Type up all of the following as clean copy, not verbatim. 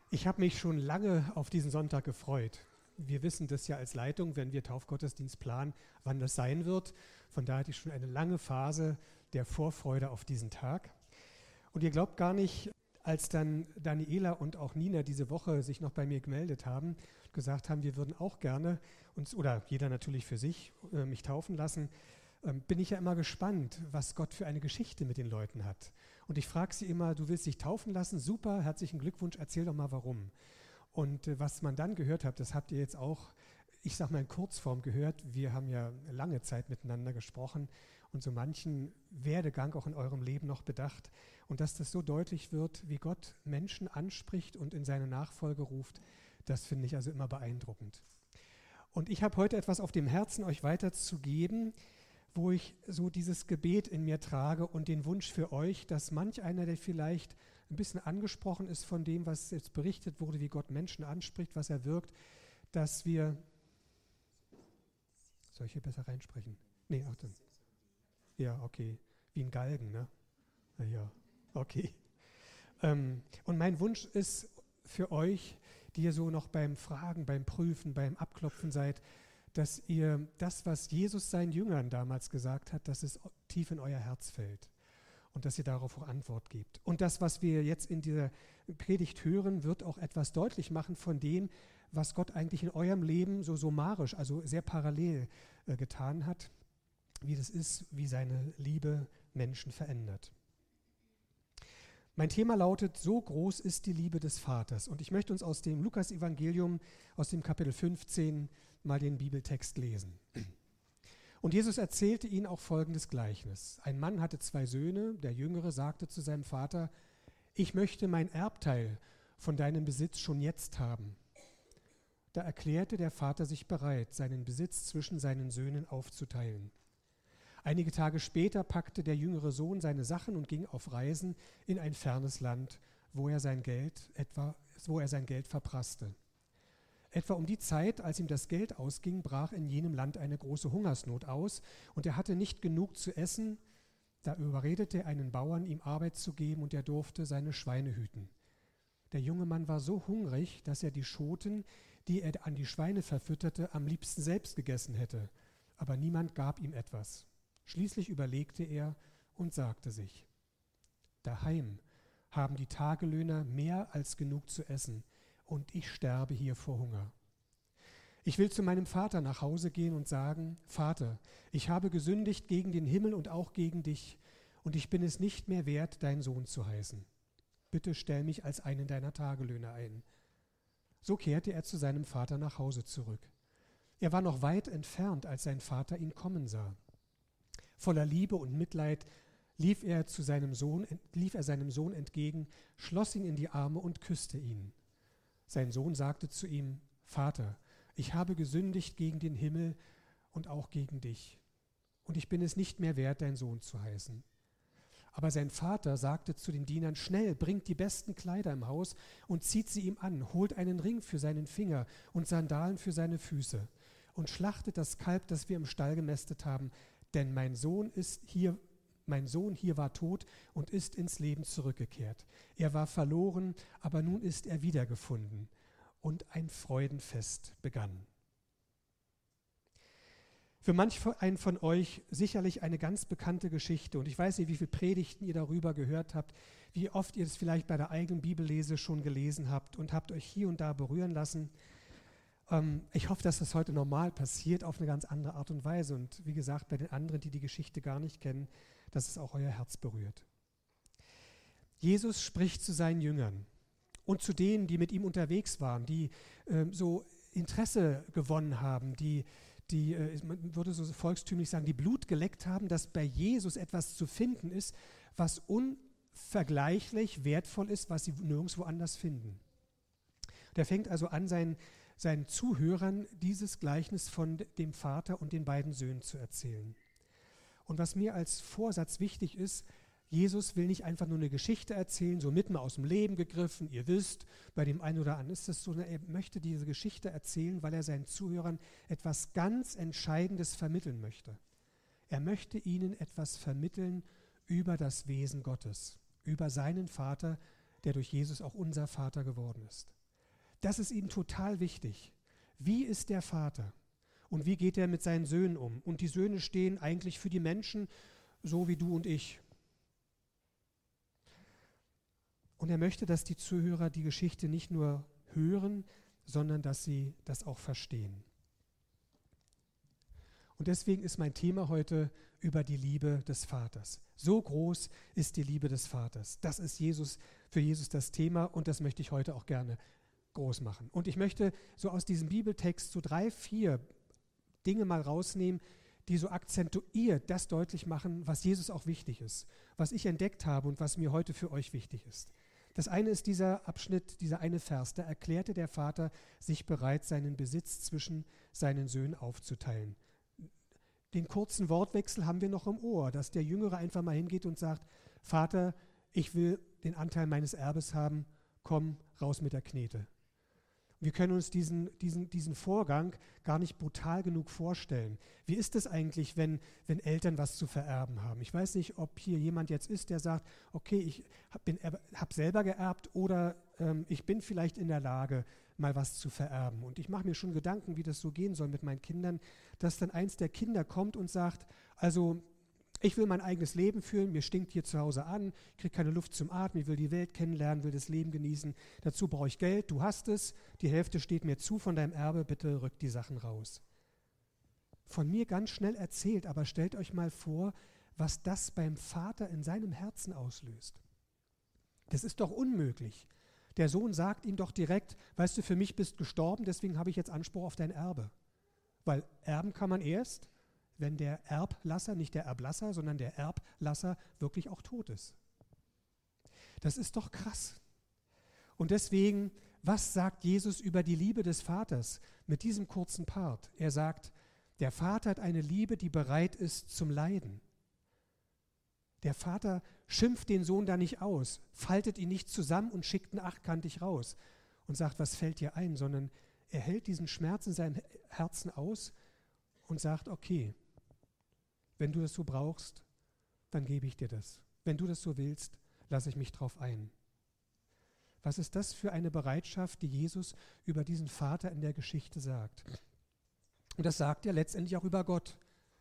Ich habe mich schon lange auf diesen Sonntag gefreut. Wir wissen das ja als Leitung, wenn wir Taufgottesdienst planen, wann das sein wird. Von daher hatte ich schon eine lange Phase der Vorfreude auf diesen Tag. Und ihr glaubt gar nicht, als dann Daniela und auch Nina diese Woche sich noch bei mir gemeldet haben, gesagt haben, wir würden auch gerne uns, oder jeder natürlich für sich, mich taufen lassen, bin ich ja immer gespannt, was Gott für eine Geschichte mit den Leuten hat. Und ich frage sie immer, du willst dich taufen lassen? Super, herzlichen Glückwunsch, erzähl doch mal warum. Und was man dann gehört hat, das habt ihr jetzt auch, ich sag mal in Kurzform gehört, wir haben ja lange Zeit miteinander gesprochen und so manchen Werdegang auch in eurem Leben noch bedacht. Und dass das so deutlich wird, wie Gott Menschen anspricht und in seine Nachfolge ruft, das finde ich also immer beeindruckend. Und ich habe heute etwas auf dem Herzen, euch weiterzugeben, wo ich so dieses Gebet in mir trage und den Wunsch für euch, dass manch einer, der vielleicht ein bisschen angesprochen ist von dem, was jetzt berichtet wurde, wie Gott Menschen anspricht, was er wirkt, dass wir... Soll ich hier besser reinsprechen? Nee, ach dann. Ja, okay. Wie ein Galgen, ne? Ja, okay. Und mein Wunsch ist für euch, die ihr so noch beim Fragen, beim Prüfen, beim Abklopfen seid, dass ihr das, was Jesus seinen Jüngern damals gesagt hat, dass es tief in euer Herz fällt und dass ihr darauf auch Antwort gebt. Und das, was wir jetzt in dieser Predigt hören, wird auch etwas deutlich machen von dem, was Gott eigentlich in eurem Leben so summarisch, also sehr parallel getan hat, wie das ist, wie seine Liebe Menschen verändert. Mein Thema lautet, so groß ist die Liebe des Vaters. Und ich möchte uns aus dem Lukas-Evangelium, aus dem Kapitel 15, mal den Bibeltext lesen. Und Jesus erzählte ihnen auch folgendes Gleichnis. Ein Mann hatte 2 Söhne, der Jüngere sagte zu seinem Vater, ich möchte mein Erbteil von deinem Besitz schon jetzt haben. Da erklärte der Vater sich bereit, seinen Besitz zwischen seinen Söhnen aufzuteilen. Einige Tage später packte der jüngere Sohn seine Sachen und ging auf Reisen in ein fernes Land, wo er sein Geld verprasste. Etwa um die Zeit, als ihm das Geld ausging, brach in jenem Land eine große Hungersnot aus und er hatte nicht genug zu essen. Da überredete er einen Bauern, ihm Arbeit zu geben und er durfte seine Schweine hüten. Der junge Mann war so hungrig, dass er die Schoten, die er an die Schweine verfütterte, am liebsten selbst gegessen hätte. Aber niemand gab ihm etwas. Schließlich überlegte er und sagte sich, daheim haben die Tagelöhner mehr als genug zu essen und ich sterbe hier vor Hunger. Ich will zu meinem Vater nach Hause gehen und sagen, Vater, ich habe gesündigt gegen den Himmel und auch gegen dich und ich bin es nicht mehr wert, dein Sohn zu heißen. Bitte stell mich als einen deiner Tagelöhner ein. So kehrte er zu seinem Vater nach Hause zurück. Er war noch weit entfernt, als sein Vater ihn kommen sah. Voller Liebe und Mitleid lief er seinem Sohn entgegen, schloss ihn in die Arme und küsste ihn. Sein Sohn sagte zu ihm, Vater, ich habe gesündigt gegen den Himmel und auch gegen dich, und ich bin es nicht mehr wert, dein Sohn zu heißen. Aber sein Vater sagte zu den Dienern, schnell, bringt die besten Kleider im Haus und zieht sie ihm an, holt einen Ring für seinen Finger und Sandalen für seine Füße und schlachtet das Kalb, das wir im Stall gemästet haben, denn mein Sohn hier war tot und ist ins Leben zurückgekehrt. Er war verloren, aber nun ist er wiedergefunden. Und ein Freudenfest begann. Für manch einen von euch sicherlich eine ganz bekannte Geschichte. Und ich weiß nicht, wie viele Predigten ihr darüber gehört habt, wie oft ihr es vielleicht bei der eigenen Bibellese schon gelesen habt und habt euch hier und da berühren lassen. Ich hoffe, dass das heute normal passiert, auf eine ganz andere Art und Weise. Und wie gesagt, bei den anderen, die die Geschichte gar nicht kennen, dass es auch euer Herz berührt. Jesus spricht zu seinen Jüngern und zu denen, die mit ihm unterwegs waren, die so Interesse gewonnen haben, die man würde so volkstümlich sagen, die Blut geleckt haben, dass bei Jesus etwas zu finden ist, was unvergleichlich wertvoll ist, was sie nirgendwo anders finden. Der fängt also an, seinen Zuhörern dieses Gleichnis von dem Vater und den beiden Söhnen zu erzählen. Und was mir als Vorsatz wichtig ist, Jesus will nicht einfach nur eine Geschichte erzählen, so mitten aus dem Leben gegriffen, ihr wisst, bei dem einen oder anderen ist das so, er möchte diese Geschichte erzählen, weil er seinen Zuhörern etwas ganz Entscheidendes vermitteln möchte. Er möchte ihnen etwas vermitteln über das Wesen Gottes, über seinen Vater, der durch Jesus auch unser Vater geworden ist. Das ist ihm total wichtig. Wie ist der Vater? Und wie geht er mit seinen Söhnen um? Und die Söhne stehen eigentlich für die Menschen, so wie du und ich. Und er möchte, dass die Zuhörer die Geschichte nicht nur hören, sondern dass sie das auch verstehen. Und deswegen ist mein Thema heute über die Liebe des Vaters. So groß ist die Liebe des Vaters. Das ist für Jesus das Thema und das möchte ich heute auch gerne groß machen. Und ich möchte so aus diesem Bibeltext so 3, 4 Dinge mal rausnehmen, die so akzentuiert das deutlich machen, was Jesus auch wichtig ist, was ich entdeckt habe und was mir heute für euch wichtig ist. Das eine ist dieser Abschnitt, dieser eine Vers, da erklärte der Vater sich bereit, seinen Besitz zwischen seinen Söhnen aufzuteilen. Den kurzen Wortwechsel haben wir noch im Ohr, dass der Jüngere einfach mal hingeht und sagt, Vater, ich will den Anteil meines Erbes haben, komm, raus mit der Knete. Wir können uns diesen Vorgang gar nicht brutal genug vorstellen. Wie ist es eigentlich, wenn Eltern was zu vererben haben? Ich weiß nicht, ob hier jemand jetzt ist, der sagt, okay, ich habe selber geerbt oder ich bin vielleicht in der Lage, mal was zu vererben. Und ich mache mir schon Gedanken, wie das so gehen soll mit meinen Kindern, dass dann eins der Kinder kommt und sagt, also ich will mein eigenes Leben führen, mir stinkt hier zu Hause an, ich kriege keine Luft zum Atmen, ich will die Welt kennenlernen, will das Leben genießen. Dazu brauche ich Geld, du hast es, die Hälfte steht mir zu von deinem Erbe, bitte rück die Sachen raus. Von mir ganz schnell erzählt, aber stellt euch mal vor, was das beim Vater in seinem Herzen auslöst. Das ist doch unmöglich. Der Sohn sagt ihm doch direkt, weißt du, für mich bist gestorben, deswegen habe ich jetzt Anspruch auf dein Erbe. Weil erben kann man erst, wenn der Erblasser, nicht der Erblasser, sondern der Erblasser wirklich auch tot ist. Das ist doch krass. Und deswegen, was sagt Jesus über die Liebe des Vaters mit diesem kurzen Part? Er sagt, der Vater hat eine Liebe, die bereit ist zum Leiden. Der Vater schimpft den Sohn da nicht aus, faltet ihn nicht zusammen und schickt ihn achtkantig raus und sagt, was fällt dir ein, sondern er hält diesen Schmerz in seinem Herzen aus und sagt, okay, wenn du das so brauchst, dann gebe ich dir das. Wenn du das so willst, lasse ich mich drauf ein. Was ist das für eine Bereitschaft, die Jesus über diesen Vater in der Geschichte sagt? Und das sagt er letztendlich auch über Gott.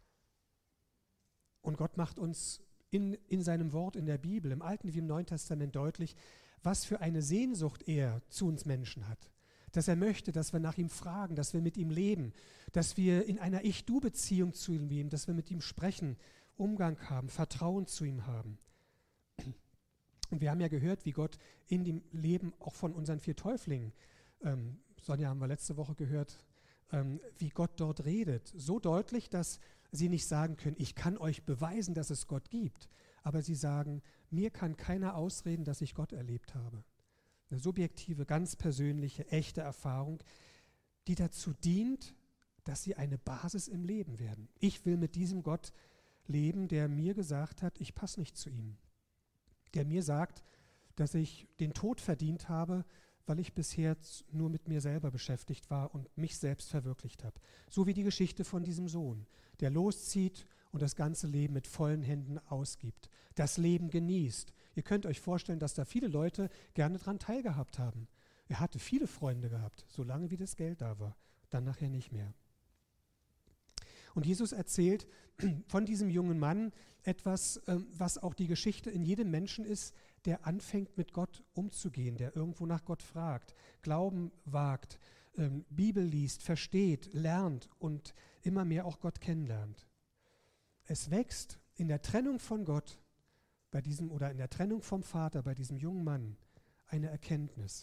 Und Gott macht uns in seinem Wort in der Bibel, im Alten wie im Neuen Testament deutlich, was für eine Sehnsucht er zu uns Menschen hat. Dass er möchte, dass wir nach ihm fragen, dass wir mit ihm leben, dass wir in einer Ich-Du-Beziehung zu ihm leben, dass wir mit ihm sprechen, Umgang haben, Vertrauen zu ihm haben. Und wir haben ja gehört, wie Gott in dem Leben auch von unseren 4 Täuflingen, Sonja haben wir letzte Woche gehört, wie Gott dort redet. So deutlich, dass sie nicht sagen können, ich kann euch beweisen, dass es Gott gibt. Aber sie sagen, mir kann keiner ausreden, dass ich Gott erlebt habe. Eine subjektive, ganz persönliche, echte Erfahrung, die dazu dient, dass sie eine Basis im Leben werden. Ich will mit diesem Gott leben, der mir gesagt hat, ich passe nicht zu ihm. Der mir sagt, dass ich den Tod verdient habe, weil ich bisher nur mit mir selber beschäftigt war und mich selbst verwirklicht habe. So wie die Geschichte von diesem Sohn, der loszieht und das ganze Leben mit vollen Händen ausgibt, das Leben genießt. Ihr könnt euch vorstellen, dass da viele Leute gerne daran teilgehabt haben. Er hatte viele Freunde gehabt, solange wie das Geld da war, dann nachher nicht mehr. Und Jesus erzählt von diesem jungen Mann etwas, was auch die Geschichte in jedem Menschen ist, der anfängt mit Gott umzugehen, der irgendwo nach Gott fragt, Glauben wagt, Bibel liest, versteht, lernt und immer mehr auch Gott kennenlernt. Es wächst in der Trennung von Gott oder in der Trennung vom Vater bei diesem jungen Mann eine Erkenntnis.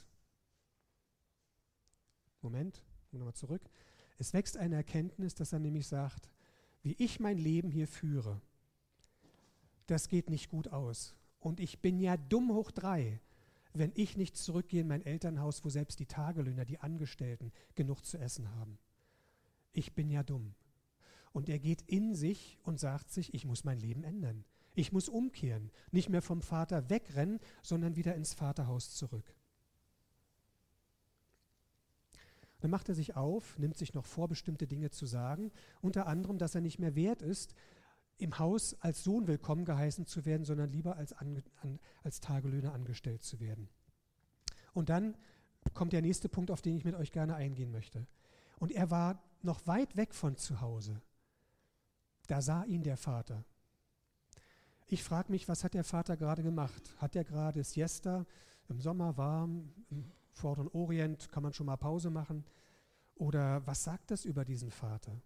Moment, nochmal zurück. Es wächst eine Erkenntnis, dass er nämlich sagt, wie ich mein Leben hier führe, das geht nicht gut aus. Und ich bin ja dumm hoch 3, wenn ich nicht zurückgehe in mein Elternhaus, wo selbst die Tagelöhner, die Angestellten, genug zu essen haben. Ich bin ja dumm. Und er geht in sich und sagt sich, ich muss mein Leben ändern. Ich muss umkehren, nicht mehr vom Vater wegrennen, sondern wieder ins Vaterhaus zurück. Dann macht er sich auf, nimmt sich noch vor, bestimmte Dinge zu sagen, unter anderem, dass er nicht mehr wert ist, im Haus als Sohn willkommen geheißen zu werden, sondern lieber als Tagelöhner angestellt zu werden. Und dann kommt der nächste Punkt, auf den ich mit euch gerne eingehen möchte. Und er war noch weit weg von zu Hause. Da sah ihn der Vater. Ich frage mich, was hat der Vater gerade gemacht? Hat er gerade Siesta, im Sommer warm, im Vorderen Orient, kann man schon mal Pause machen? Oder was sagt das über diesen Vater?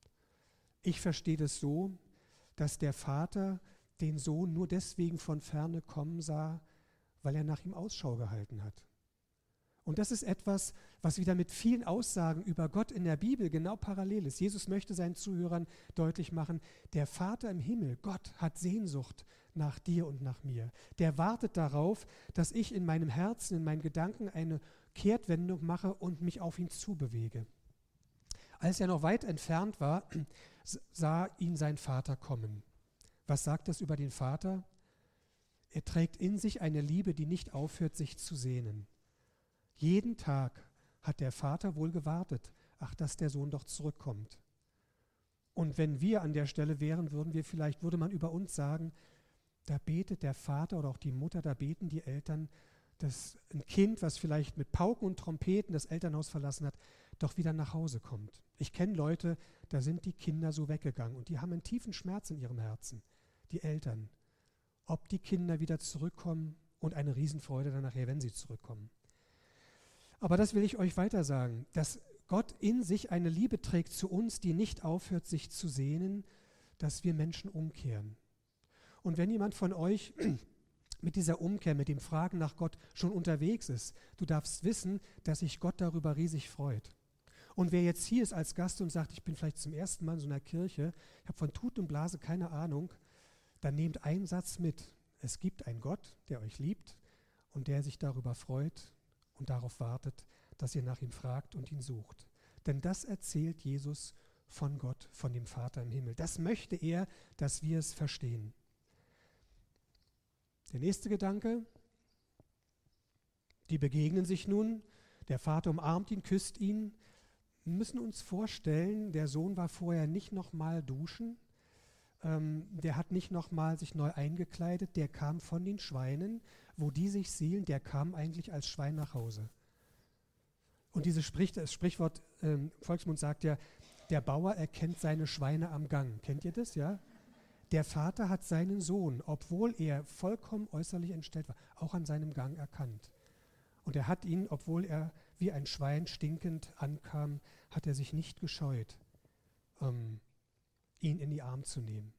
Ich verstehe das so, dass der Vater den Sohn nur deswegen von ferne kommen sah, weil er nach ihm Ausschau gehalten hat. Und das ist etwas, was wieder mit vielen Aussagen über Gott in der Bibel genau parallel ist. Jesus möchte seinen Zuhörern deutlich machen, der Vater im Himmel, Gott, hat Sehnsucht nach dir und nach mir. Der wartet darauf, dass ich in meinem Herzen, in meinen Gedanken eine Kehrtwendung mache und mich auf ihn zubewege. Als er noch weit entfernt war, sah ihn sein Vater kommen. Was sagt das über den Vater? Er trägt in sich eine Liebe, die nicht aufhört, sich zu sehnen. Jeden Tag hat der Vater wohl gewartet, dass der Sohn doch zurückkommt. Und wenn wir an der Stelle wären, würde man über uns sagen, da betet der Vater oder auch die Mutter, da beten die Eltern, dass ein Kind, was vielleicht mit Pauken und Trompeten das Elternhaus verlassen hat, doch wieder nach Hause kommt. Ich kenne Leute, da sind die Kinder so weggegangen und die haben einen tiefen Schmerz in ihrem Herzen, die Eltern. Ob die Kinder wieder zurückkommen und eine Riesenfreude dann nachher, wenn sie zurückkommen. Aber das will ich euch weiter sagen, dass Gott in sich eine Liebe trägt zu uns, die nicht aufhört, sich zu sehnen, dass wir Menschen umkehren. Und wenn jemand von euch mit dieser Umkehr, mit dem Fragen nach Gott schon unterwegs ist, du darfst wissen, dass sich Gott darüber riesig freut. Und wer jetzt hier ist als Gast und sagt, ich bin vielleicht zum ersten Mal in so einer Kirche, ich habe von Tut und Blase keine Ahnung, dann nehmt einen Satz mit. Es gibt einen Gott, der euch liebt und der sich darüber freut und darauf wartet, dass ihr nach ihm fragt und ihn sucht. Denn das erzählt Jesus von Gott, von dem Vater im Himmel. Das möchte er, dass wir es verstehen. Der nächste Gedanke, die begegnen sich nun, der Vater umarmt ihn, küsst ihn. Wir müssen uns vorstellen, der Sohn war vorher nicht nochmal duschen, der hat nicht nochmal sich neu eingekleidet, der kam von den Schweinen, wo die sich siedeln, der kam eigentlich als Schwein nach Hause. Und das Sprichwort Volksmund sagt ja, der Bauer erkennt seine Schweine am Gang. Kennt ihr das, ja? Der Vater hat seinen Sohn, obwohl er vollkommen äußerlich entstellt war, auch an seinem Gang erkannt. Und er hat ihn, obwohl er wie ein Schwein stinkend ankam, hat er sich nicht gescheut, ihn in die Arme zu nehmen.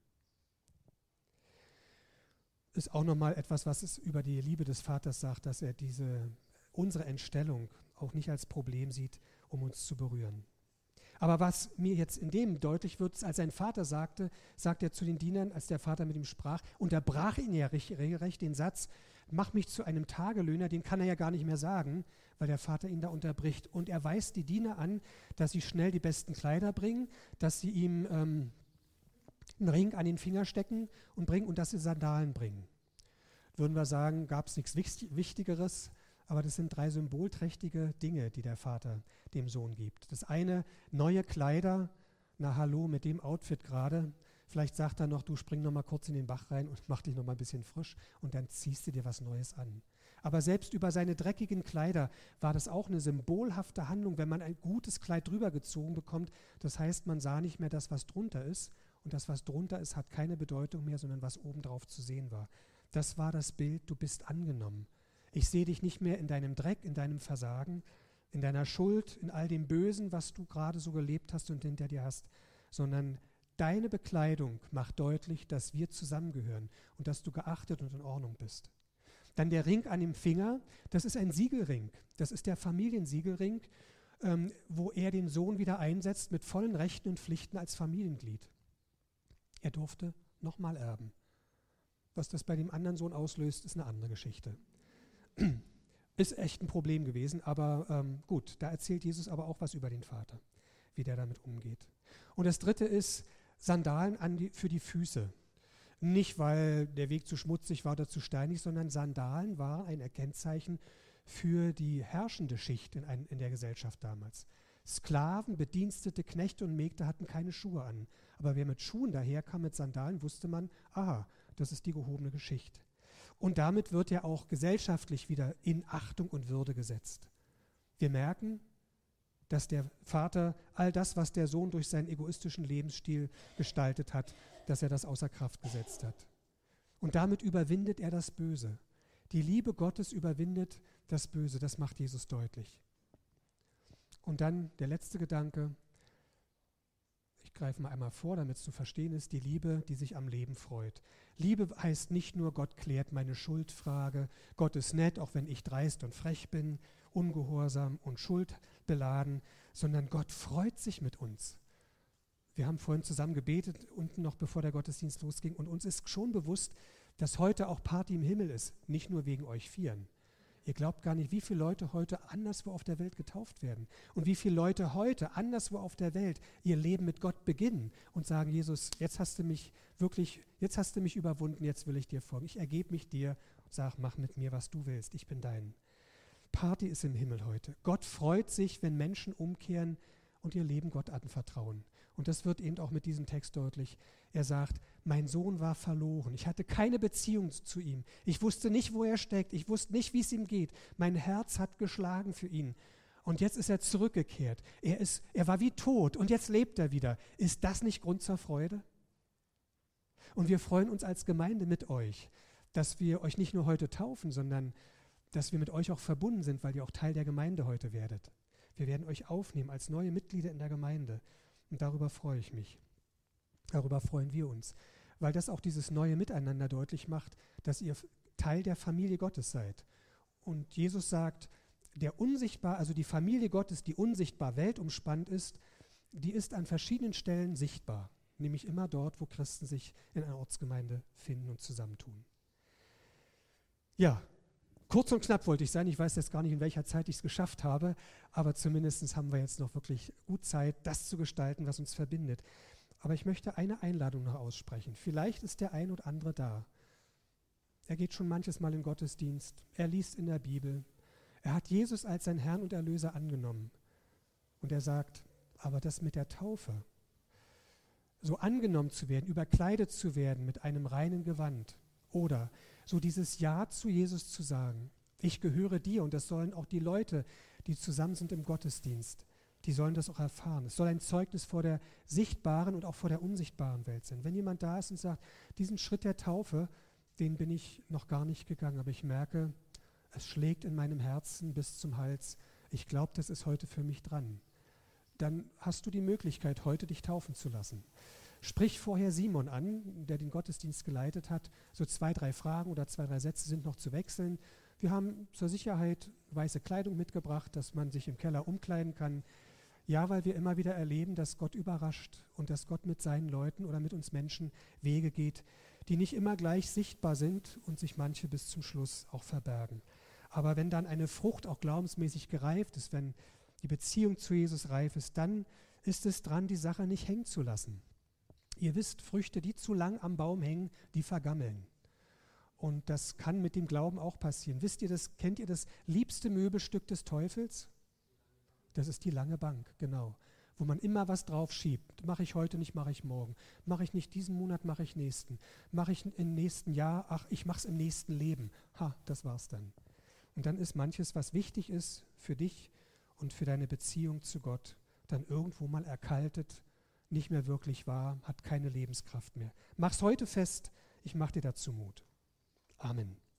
Ist auch nochmal etwas, was es über die Liebe des Vaters sagt, dass er unsere Entstellung auch nicht als Problem sieht, um uns zu berühren. Aber was mir jetzt in dem deutlich wird, ist, als sein Vater sagt er zu den Dienern, als der Vater mit ihm sprach, unterbrach ihn ja regelrecht den Satz, mach mich zu einem Tagelöhner, den kann er ja gar nicht mehr sagen, weil der Vater ihn da unterbricht. Und er weist die Diener an, dass sie schnell die besten Kleider bringen, dass sie ihm einen Ring an den Finger stecken und dass sie Sandalen bringen. Würden wir sagen, gab es nichts Wichtigeres, aber das sind 3 symbolträchtige Dinge, die der Vater dem Sohn gibt. Das eine, neue Kleider, na hallo, mit dem Outfit gerade. Vielleicht sagt er noch, du spring noch mal kurz in den Bach rein und mach dich noch mal ein bisschen frisch und dann ziehst du dir was Neues an. Aber selbst über seine dreckigen Kleider war das auch eine symbolhafte Handlung, wenn man ein gutes Kleid drüber gezogen bekommt. Das heißt, man sah nicht mehr das, was drunter ist. Und das, was drunter ist, hat keine Bedeutung mehr, sondern was obendrauf zu sehen war. Das war das Bild, du bist angenommen. Ich sehe dich nicht mehr in deinem Dreck, in deinem Versagen, in deiner Schuld, in all dem Bösen, was du gerade so gelebt hast und hinter dir hast, sondern deine Bekleidung macht deutlich, dass wir zusammengehören und dass du geachtet und in Ordnung bist. Dann der Ring an dem Finger, das ist ein Siegelring, das ist der Familiensiegelring, wo er den Sohn wieder einsetzt mit vollen Rechten und Pflichten als Familienglied. Er durfte nochmal erben. Was das bei dem anderen Sohn auslöst, ist eine andere Geschichte. Ist echt ein Problem gewesen, aber gut, da erzählt Jesus aber auch was über den Vater, wie der damit umgeht. Und das dritte ist Sandalen für die Füße. Nicht, weil der Weg zu schmutzig war oder zu steinig, sondern Sandalen waren ein Erkennzeichen für die herrschende Schicht in der Gesellschaft damals. Sklaven, Bedienstete, Knechte und Mägde hatten keine Schuhe an. Aber wer mit Schuhen daherkam, mit Sandalen, wusste man, aha, das ist die gehobene Geschichte. Und damit wird er auch gesellschaftlich wieder in Achtung und Würde gesetzt. Wir merken, dass der Vater all das, was der Sohn durch seinen egoistischen Lebensstil gestaltet hat, dass er das außer Kraft gesetzt hat. Und damit überwindet er das Böse. Die Liebe Gottes überwindet das Böse, das macht Jesus deutlich. Und dann der letzte Gedanke, ich greife mal einmal vor, damit es zu verstehen ist, die Liebe, die sich am Leben freut. Liebe heißt nicht nur, Gott klärt meine Schuldfrage, Gott ist nett, auch wenn ich dreist und frech bin, ungehorsam und schuldbeladen, sondern Gott freut sich mit uns. Wir haben vorhin zusammen gebetet, unten noch bevor der Gottesdienst losging, und uns ist schon bewusst, dass heute auch Party im Himmel ist, nicht nur wegen euch Vieren. Ihr glaubt gar nicht, wie viele Leute heute anderswo auf der Welt getauft werden und wie viele Leute heute anderswo auf der Welt ihr Leben mit Gott beginnen und sagen, Jesus, jetzt hast du mich überwunden, jetzt will ich dir folgen. Ich ergebe mich dir und sage, mach mit mir, was du willst, ich bin dein. Party ist im Himmel heute. Gott freut sich, wenn Menschen umkehren und ihr Leben Gott anvertrauen. Und das wird eben auch mit diesem Text deutlich. Er sagt, mein Sohn war verloren. Ich hatte keine Beziehung zu ihm. Ich wusste nicht, wo er steckt. Ich wusste nicht, wie es ihm geht. Mein Herz hat geschlagen für ihn. Und jetzt ist er zurückgekehrt. Er war wie tot und jetzt lebt er wieder. Ist das nicht Grund zur Freude? Und wir freuen uns als Gemeinde mit euch, dass wir euch nicht nur heute taufen, sondern dass wir mit euch auch verbunden sind, weil ihr auch Teil der Gemeinde heute werdet. Wir werden euch aufnehmen als neue Mitglieder in der Gemeinde. Und darüber freue ich mich. Darüber freuen wir uns, weil das auch dieses neue Miteinander deutlich macht, dass ihr Teil der Familie Gottes seid. Und Jesus sagt, die Familie Gottes, die unsichtbar weltumspannt ist, die ist an verschiedenen Stellen sichtbar, nämlich immer dort, wo Christen sich in einer Ortsgemeinde finden und zusammentun. Ja, kurz und knapp wollte ich sein. Ich weiß jetzt gar nicht, in welcher Zeit ich es geschafft habe, aber zumindest haben wir jetzt noch wirklich gut Zeit, das zu gestalten, was uns verbindet. Aber ich möchte eine Einladung noch aussprechen. Vielleicht ist der ein oder andere da. Er geht schon manches Mal in den Gottesdienst. Er liest in der Bibel. Er hat Jesus als sein Herrn und Erlöser angenommen. Und er sagt, aber das mit der Taufe, so angenommen zu werden, überkleidet zu werden mit einem reinen Gewand oder so dieses Ja zu Jesus zu sagen, ich gehöre dir, und das sollen auch die Leute, die zusammen sind im Gottesdienst, die sollen das auch erfahren. Es soll ein Zeugnis vor der sichtbaren und auch vor der unsichtbaren Welt sein. Wenn jemand da ist und sagt, diesen Schritt der Taufe, den bin ich noch gar nicht gegangen, aber ich merke, es schlägt in meinem Herzen bis zum Hals, ich glaube, das ist heute für mich dran. Dann hast du die Möglichkeit, heute dich taufen zu lassen. Sprich vorher Simon an, der den Gottesdienst geleitet hat. So 2, 3 Fragen oder 2, 3 Sätze sind noch zu wechseln. Wir haben zur Sicherheit weiße Kleidung mitgebracht, dass man sich im Keller umkleiden kann. Ja, weil wir immer wieder erleben, dass Gott überrascht und dass Gott mit seinen Leuten oder mit uns Menschen Wege geht, die nicht immer gleich sichtbar sind und sich manche bis zum Schluss auch verbergen. Aber wenn dann eine Frucht auch glaubensmäßig gereift ist, wenn die Beziehung zu Jesus reif ist, dann ist es dran, die Sache nicht hängen zu lassen. Ihr wisst, Früchte, die zu lang am Baum hängen, die vergammeln. Und das kann mit dem Glauben auch passieren. Wisst ihr das, kennt ihr das liebste Möbelstück des Teufels? Das ist die lange Bank, genau. Wo man immer was drauf schiebt. Mache ich heute nicht, mache ich morgen. Mache ich nicht diesen Monat, mache ich nächsten. Mache ich im nächsten Jahr, ach, ich mache es im nächsten Leben. Ha, das war's dann. Und dann ist manches, was wichtig ist für dich und für deine Beziehung zu Gott, dann irgendwo mal erkaltet, nicht mehr wirklich wahr, hat keine Lebenskraft mehr. Mach's heute fest, ich mache dir dazu Mut. Amen.